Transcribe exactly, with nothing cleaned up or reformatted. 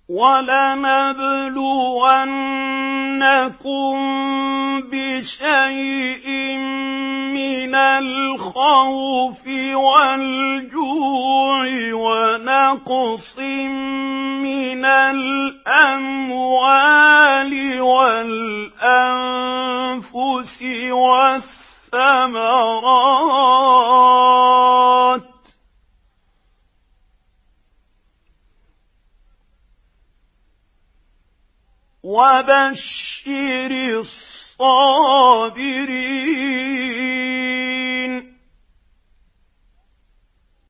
وَلَنَبْلُوَنَّكُم بِشَيْءٍ مِّنَ الْخَوْفِ وَالْجُوعِ وَنَقْصٍ مِّنَ الْأَمْوَالِ وَالْأَنفُسِ وَالثَّمَرَاتِ ۗ وَبَشِّرِ الصَّابِرِينَ